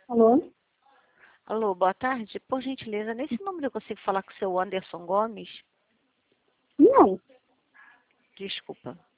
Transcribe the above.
Alô? Alô, boa tarde. Por gentileza, nesse número eu consigo falar com o seu Anderson Gomes? Não. Desculpa.